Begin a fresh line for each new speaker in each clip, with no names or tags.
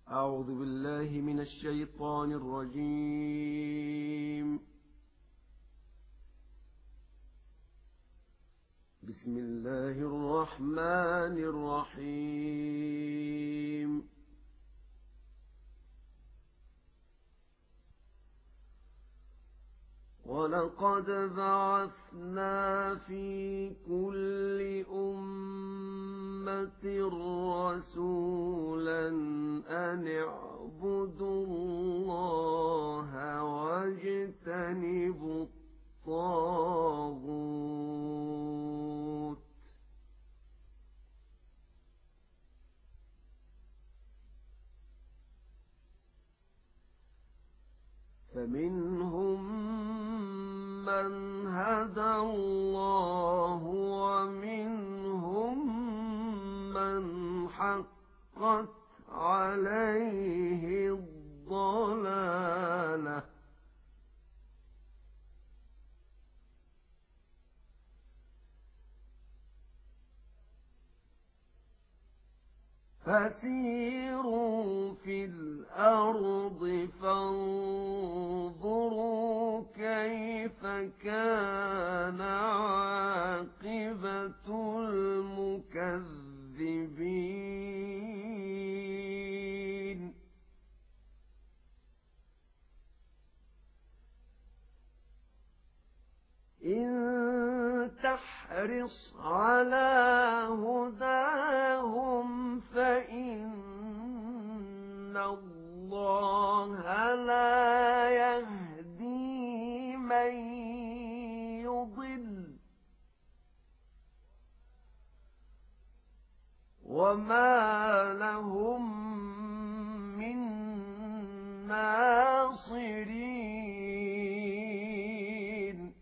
أعوذ بالله من الشيطان الرجيم. بسم الله الرحمن الرحيم. ولقد بعثنا في كل أمة رسولا أن اعبدوا الله واجتنبوا الطاغوت، فمنهم من هدى الله ومنهم من حقت عليه الضلالة، فسيروا في الأرض فانظروا كيف كان عاقبة المكذبين. إن تحرص على هداهم فإن الله لا يهدي من يضل، وما لهم من ناصرين.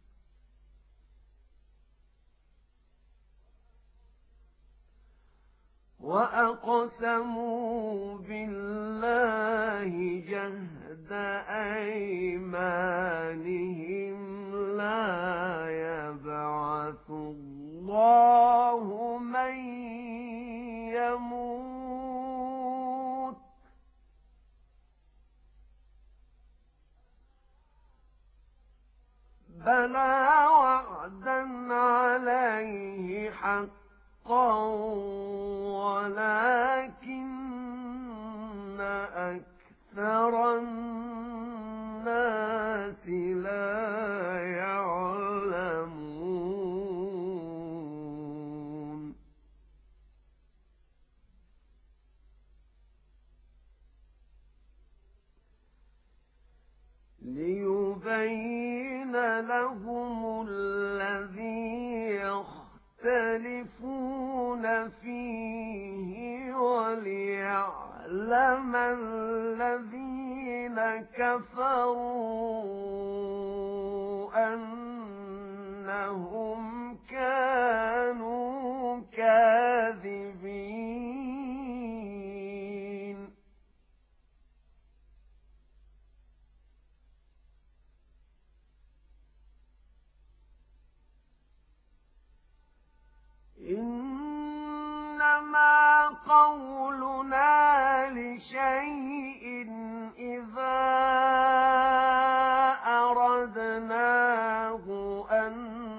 وأقسموا بالله جهد أيمانهم لا يبعث الله من يموت، بلى وعدا عليه حقا ولكن أكثر الناس لا يعلمون. ليبين لهم الذي يختلفون فيه وليعلم الذين كفروا أنهم كانوا كاذبين. إنما قولنا لشيء إذا أردناه أن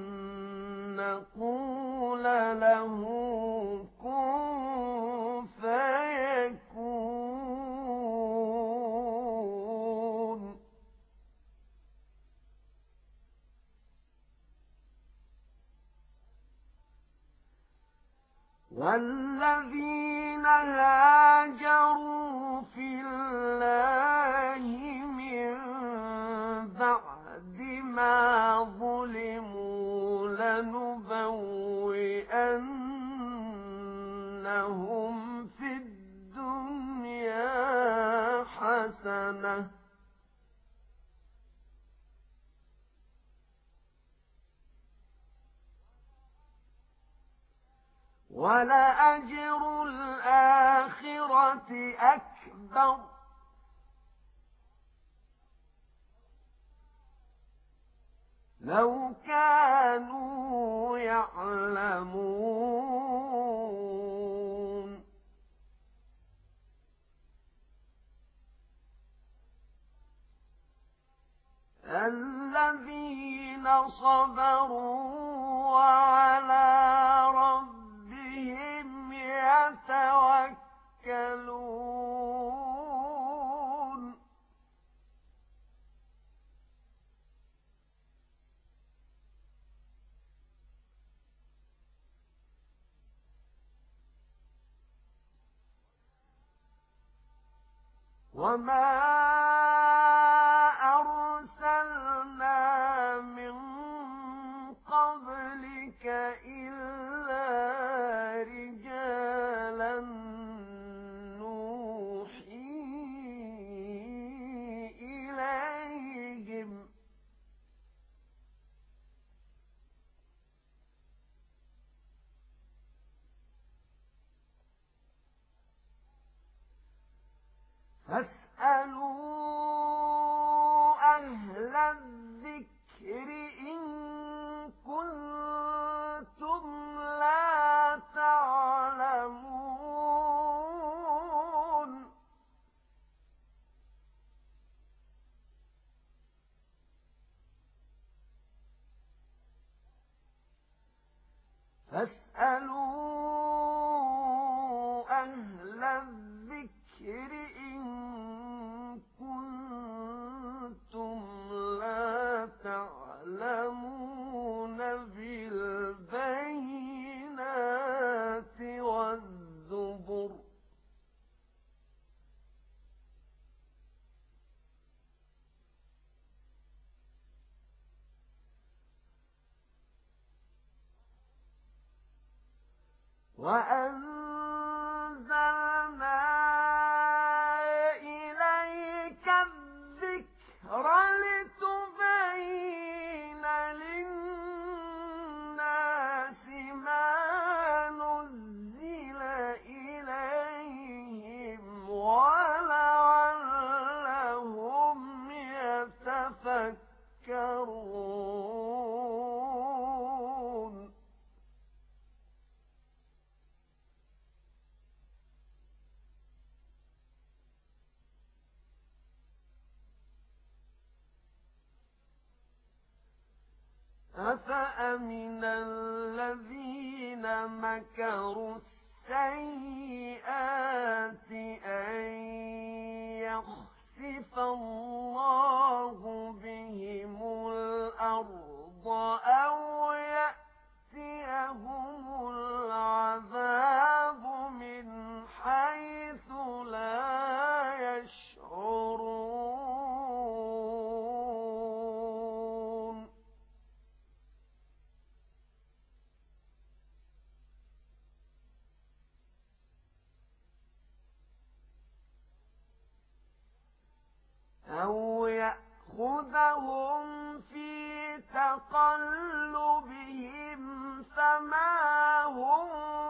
نقول له كن فيكون. والذين هاجروا في الله من بعد ما ظلموا لنبوئنهم في الدنيا حسنة، ولأجر الآخرة أكبر لو كانوا يعلمون. صبروا وعلى ربهم يتوكلون وما أرسلنا من قبلك إلا رجالا نوحي إليهم فاسألوا أهل الذكر إن كنتم لا تعلمون فاسألوا أهل الذكر إن كنتم لا تعلمون بالبينات والزبر وأنزلنا إليك الذكر لتبين للناس ما نزل إليهم ولعلهم يتفكرون أفأمن الذين مكروا السيئات أن يخسف الله بهم الأرض أو يأتيهم العذاب من حيث لا يشعرون أو يأخذهم في تقلبهم فما هم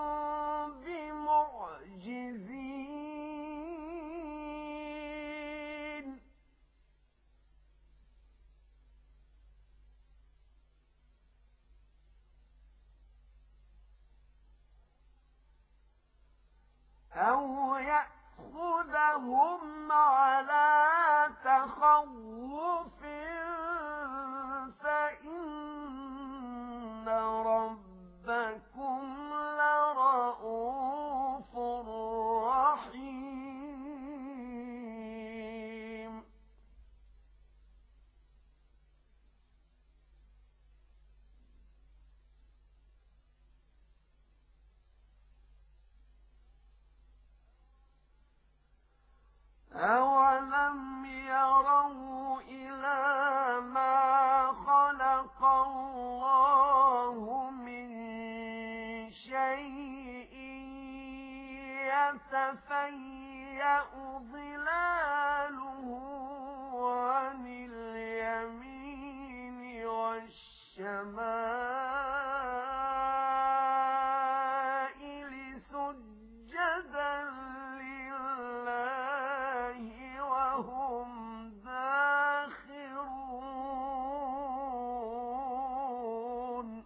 بمعجزين أو يأخذهم على تخوف فإن ربكم لرؤوف رحيم أولم يروا إلى ما خلق الله من شيء يتفيأ ظلاله عن اليمين والشمائل سجدا لله وهم داخرون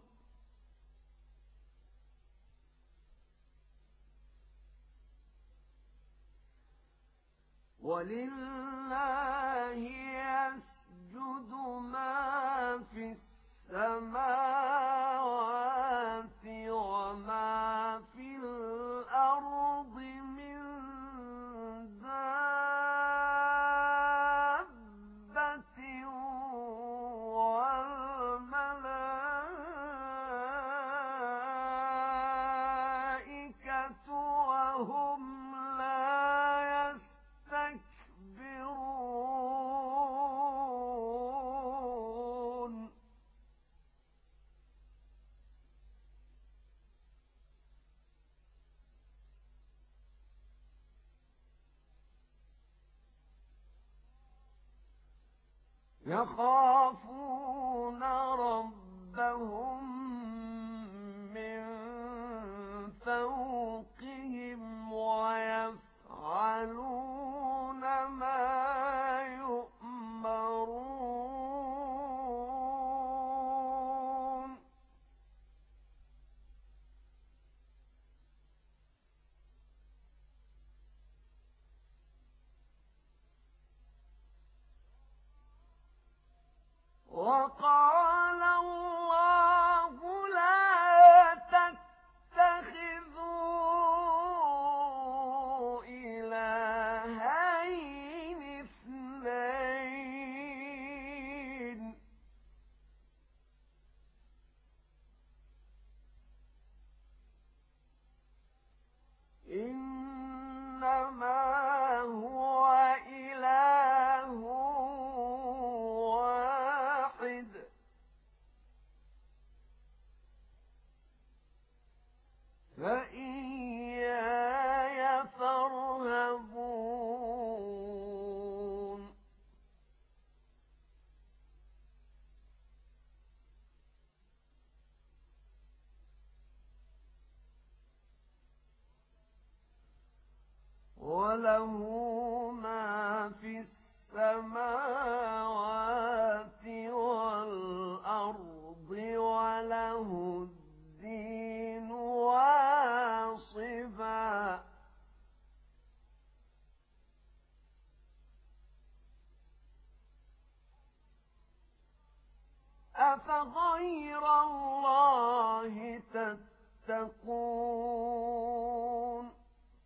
ولله يسجد ما في السماوات وما في الأرض من دابة والملائكة وهم لا يستكبرون يخافون ربهم من فوقهم ويفعلون ما يؤمرون وقال الله لا تتخذوا إلهين اثنين إنما هو إله واحد فإياي فارهبون وله ما في السماوات والأرض وله الدين واصبا أفغير الله تتقون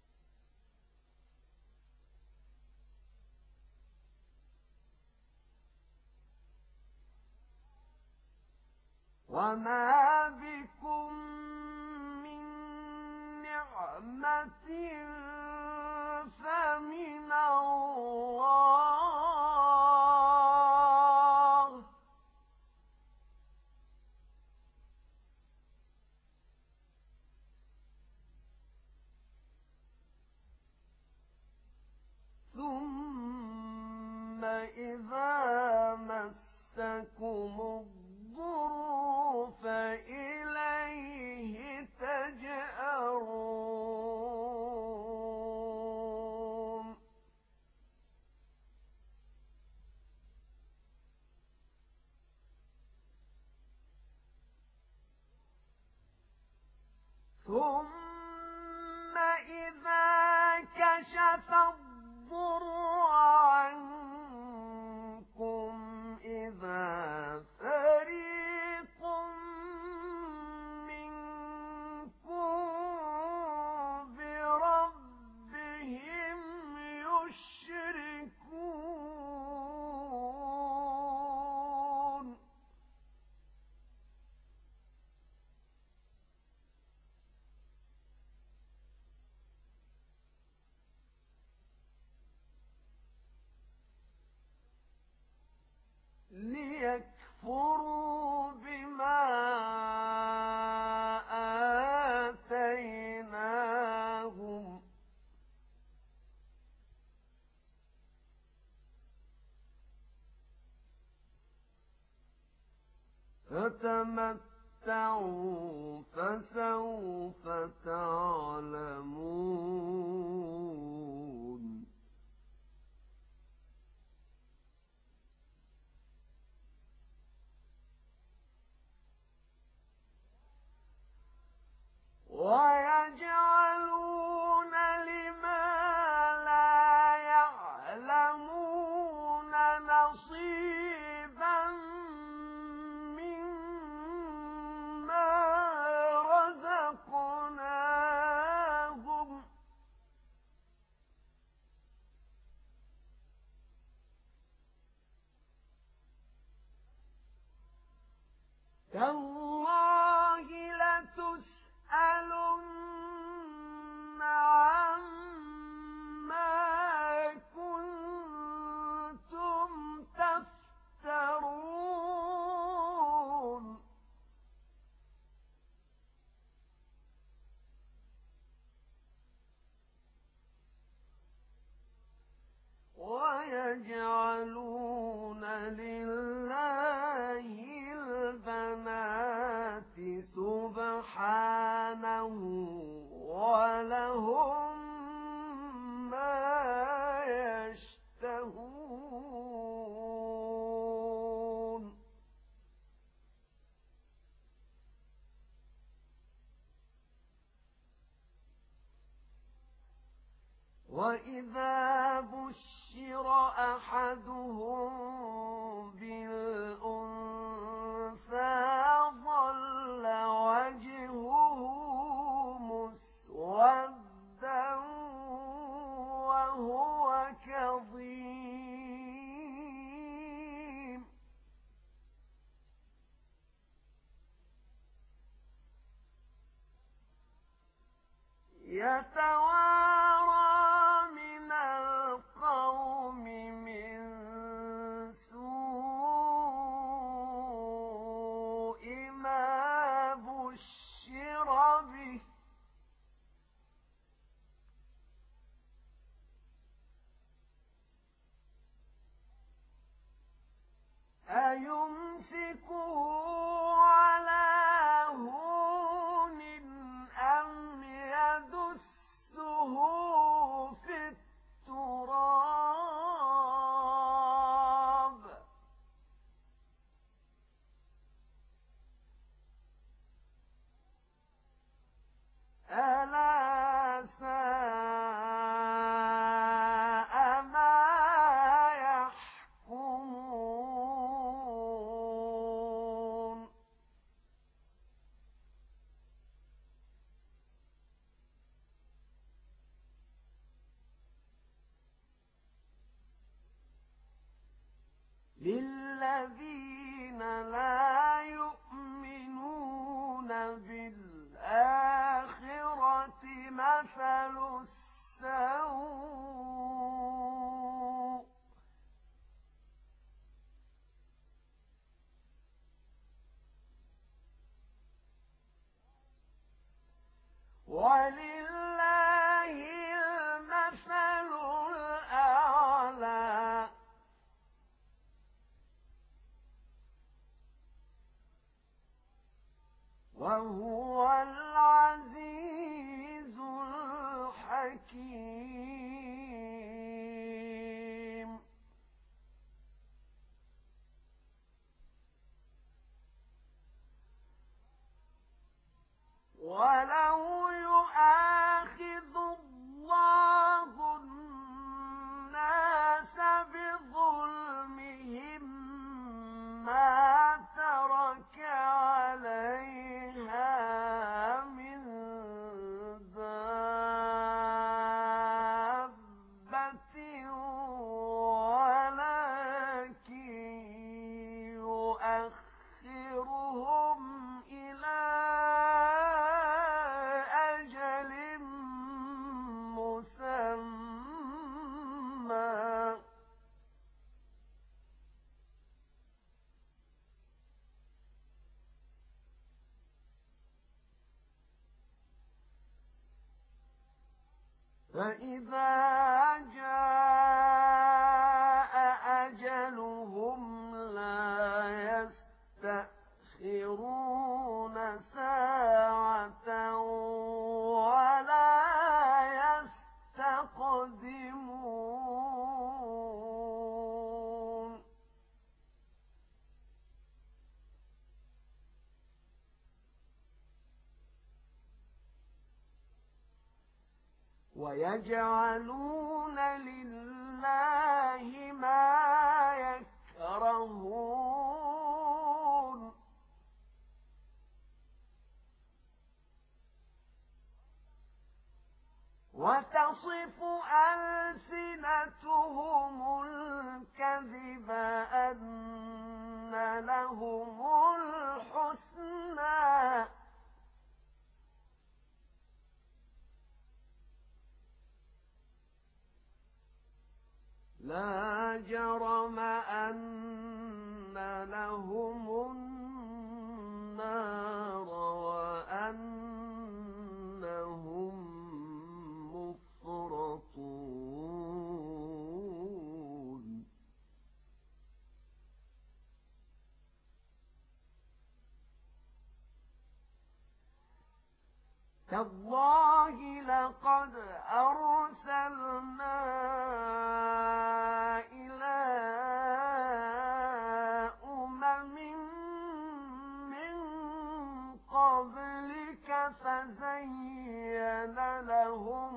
وما بكم من نعمة فمن الله ثم إذا مسكم الضر فإليه تجأرون ثم إذا كشف الضر عنكم إذا فريق منكم بربهم يشركون ليكفروا بما آتيناهم فتمتعوا فسوف تعلمون ويجعلون لما لا يعلمون نصيبا مما تالله لتسألن عما كنتم تفترون ويجعلون لله البنات سبحانه ولهم ما يشتهون وإذا بشر أحدهم بالأنثى ظل وجهه مسودا وهو كظيم يتوارى من القوم من سوء ما بشر به أيمسكه على هون أم يدسه في التراب ألا ساء ما يحكمون للذين لا يؤمنون بالآخرة مثل السوء ولله المثل الأعلى وهو العزيز الحكيم ولو يؤاخذ الله الناس بظلمهم ما ترك عليها من دابة ولكن يؤخرهم إلى أجل مسمى فإذا جاء أجلهم لا يستأخرون ساعة ولا يستقدمون ويجعلون لله ما يكرهون وتصف ألسنتهم الكذب أن لهم الحسنى الحسنى لا جرم أن لهم النار وأنهم مفرطون تالله لقد أرسلنا إلى أمم من قبلك فزين لهم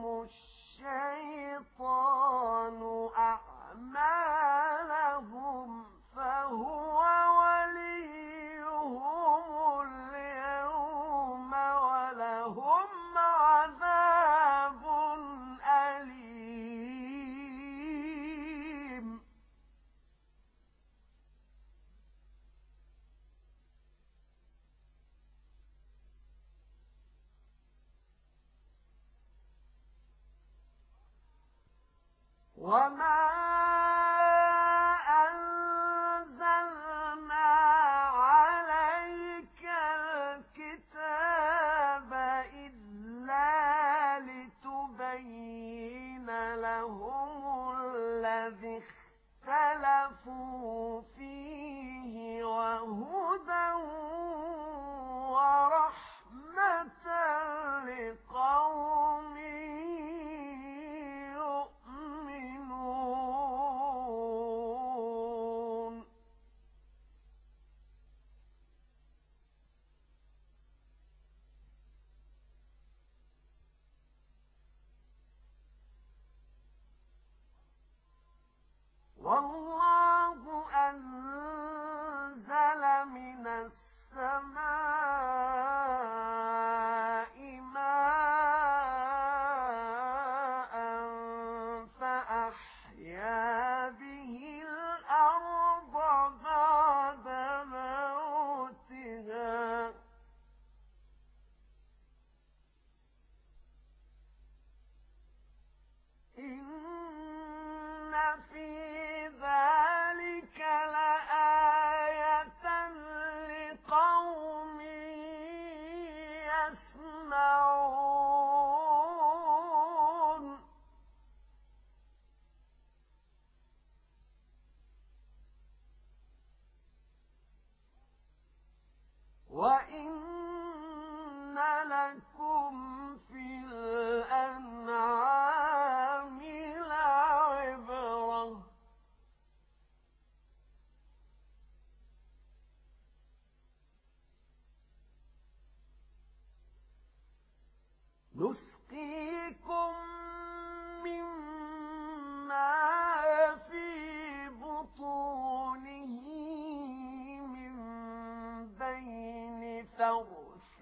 الشيطان أعمالهم فهو وليهم اليوم ولهم عذاب أليم وما أنزلنا عليك الكتاب إلا لتبين لهم الذي اختلفوا فيه وهدى ورحمة لقوم يؤمنون والله أنزل من السماء ماء فأحيا به الأرض بعد موتها إن في ذلك لآية لقوم يسمعون وإن لكم في الأنعام لعبرة نسقيكم مما في بطونه من بين فرث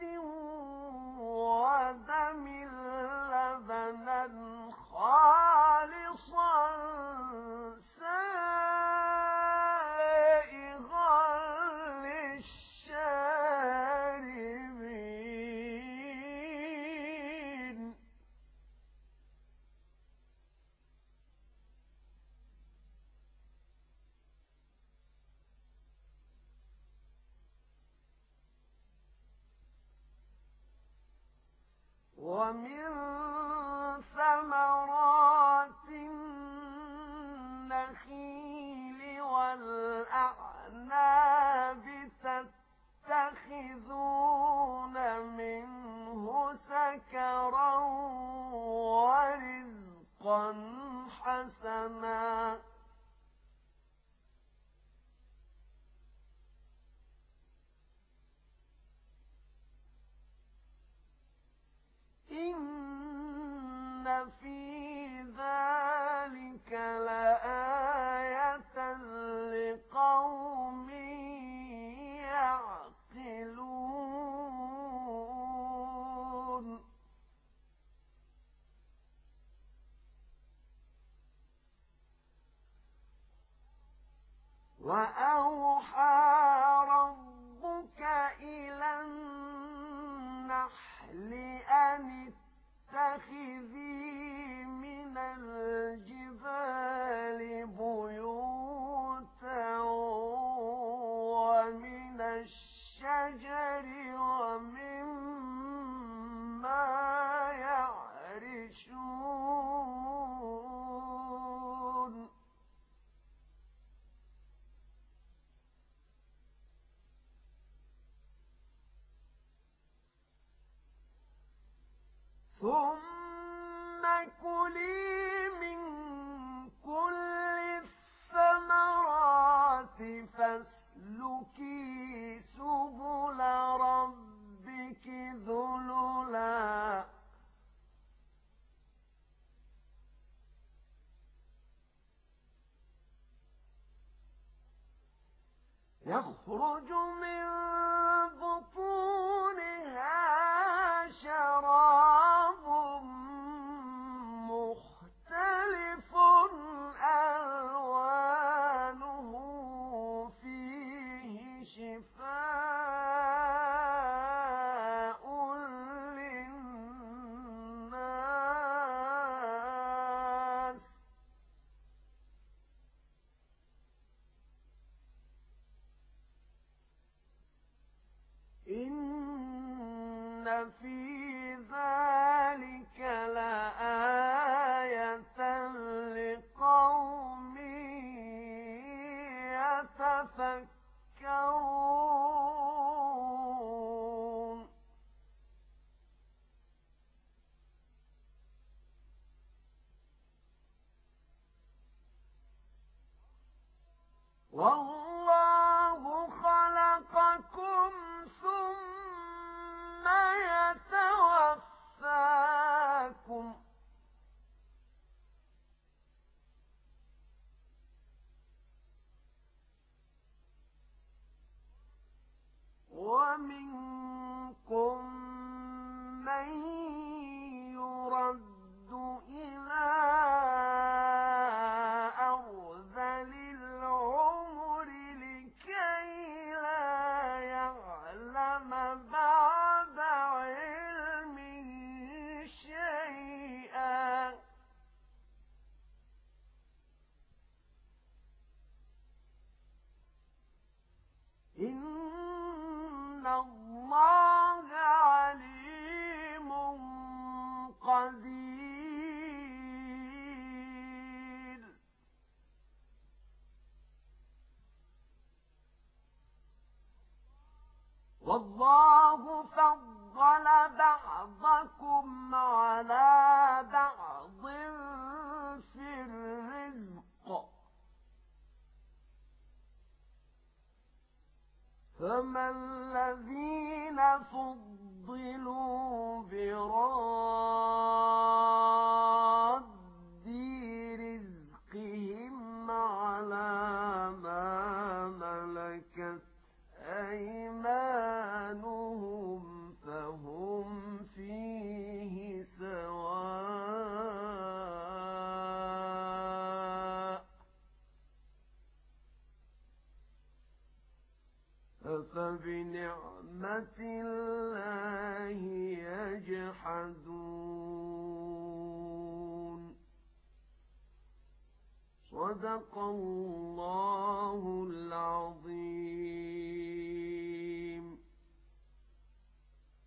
ودم لبنا خالصا سائغا للشاربين ومن ثمرات النخيل والأعناب تتخذون منه سكرا ورزقا حسنا إن في ذلك لآية لقوم يعقلون وأوحى ربك إلى النحل أن اتخذي من الجبال بيوتا ومن الشجر ومما يعرشون ثم كلي من كل الثمرات فاسلكي سبل ربك ذللا يخرج من بطونها شراب مختلف ألوانه فيه شفاء للناس إن في ذلك لآية لقوم يتفكرون والله خلقكم ثم يتوفاكم ومنكم من يرد إلى أرذل العمر لكي لا يعلم بعد علم شيئا إن الله عليم قدير والله فضل بعضكم على بعض في الرزق فما الذين فضلوا براد رزقهم على ما ملكت أيمانهم فهم فيه سواء أفبنعمة الله يجحدون صدق الله العظيم